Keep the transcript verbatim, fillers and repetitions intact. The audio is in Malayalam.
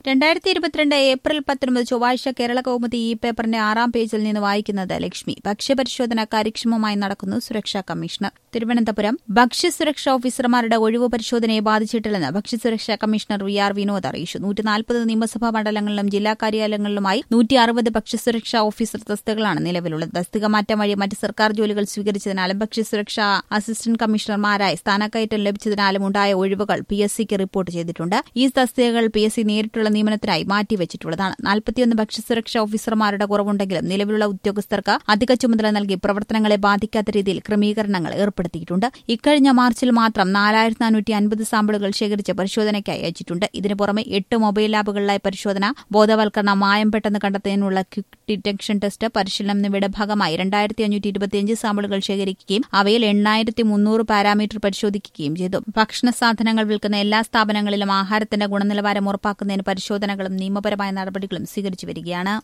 രണ്ടായിരത്തി ഇരുപത്തിരണ്ട് ഏപ്രിൽ പത്തൊൻപത് ചൊവ്വാഴ്ച കേരള കൗമുദി ഈ പേപ്പറിന്റെ ആറാം പേജിൽ നിന്ന് വായിക്കുന്നത് ലക്ഷ്മി. ഭക്ഷ്യപരിശോധന കാര്യക്ഷമമായി നടക്കുന്നു സുരക്ഷാ കമ്മീഷണർ. തിരുവനന്തപുരം ഭക്ഷ്യസുരക്ഷാ ഓഫീസർമാരുടെ ഒഴിവ് പരിശോധനയെ ബാധിച്ചിട്ടില്ലെന്ന് ഭക്ഷ്യസുരക്ഷാ കമ്മീഷണർ വി ആർ വിനോദ് അറിയിച്ചു. നൂറ്റി നാൽപ്പത് നിയമസഭാ മണ്ഡലങ്ങളിലും ജില്ലാ കാര്യാലയങ്ങളിലുമായി നൂറ്റി അറുപത് ഭക്ഷ്യസുരക്ഷാ ഓഫീസർ തസ്തികകളാണ് നിലവിലുള്ളത്. തസ്തിക മാറ്റം വഴി മറ്റ് സർക്കാർ ജോലികൾ സ്വീകരിച്ചതിനാലും ഭക്ഷ്യസുരക്ഷാ അസിസ്റ്റന്റ് കമ്മീഷണർമാരായി സ്ഥാനക്കയറ്റം ലഭിച്ചതിനാലും ഉണ്ടായ ഒഴിവുകൾ പി എസ് സിക്ക് റിപ്പോർട്ട് ചെയ്തിട്ടുണ്ട്. ഈ തസ്തികകൾ പി എസ് സി നേരിട്ടുള്ള നിയമനത്തിനായി മാറ്റിവെച്ചിട്ടുള്ളതാണ്. നാൽപ്പത്തിയൊന്ന് ഭക്ഷ്യസുരക്ഷാ ഓഫീസർമാരുടെ കുറവുണ്ടെങ്കിലും നിലവിലുള്ള ഉദ്യോഗസ്ഥർക്ക് അധിക ചുമതല നൽകി പ്രവർത്തനങ്ങളെ ബാധിക്കാത്ത രീതിയിൽ ക്രമീകരണങ്ങൾ ഏർപ്പെടുത്തിയിട്ടുണ്ട്. ഇക്കഴിഞ്ഞ മാർച്ചിൽ മാത്രം നാലായിരത്തി നാനൂറ്റി അൻപത് സാമ്പിളുകൾ ശേഖരിച്ച് പരിശോധനയ്ക്കായി അയച്ചിട്ടുണ്ട്. ഇതിനു പുറമെ എട്ട് മൊബൈൽ ലാബുകളിലായി പരിശോധന, ബോധവൽക്കരണം, മായം പെട്ടെന്ന് കണ്ടെത്തുന്നതിനുള്ള ക്വിക്ക് ഡിറ്റക്ഷൻ ടെസ്റ്റ്, പരിശീലനം എന്നിവയുടെ ഭാഗമായി രണ്ടായിരത്തി അഞ്ഞൂറ്റി ഇരുപത്തിയഞ്ച് സാമ്പിളുകൾ ശേഖരിക്കുകയും അവയിൽ എണ്ണായിരത്തി മുന്നൂറ് പാരാമീറ്റർ പരിശോധിക്കുകയും ചെയ്തു. ഭക്ഷണ സാധനങ്ങൾ വിൽക്കുന്ന എല്ലാ സ്ഥാപനങ്ങളിലും ആഹാരത്തിന്റെ ഗുണനിലവാരം ഉറപ്പാക്കുന്നതിന് പരിശോധനകളും നിയമപരമായ നടപടികളും സ്വീകരിച്ചു വരികയാണ്.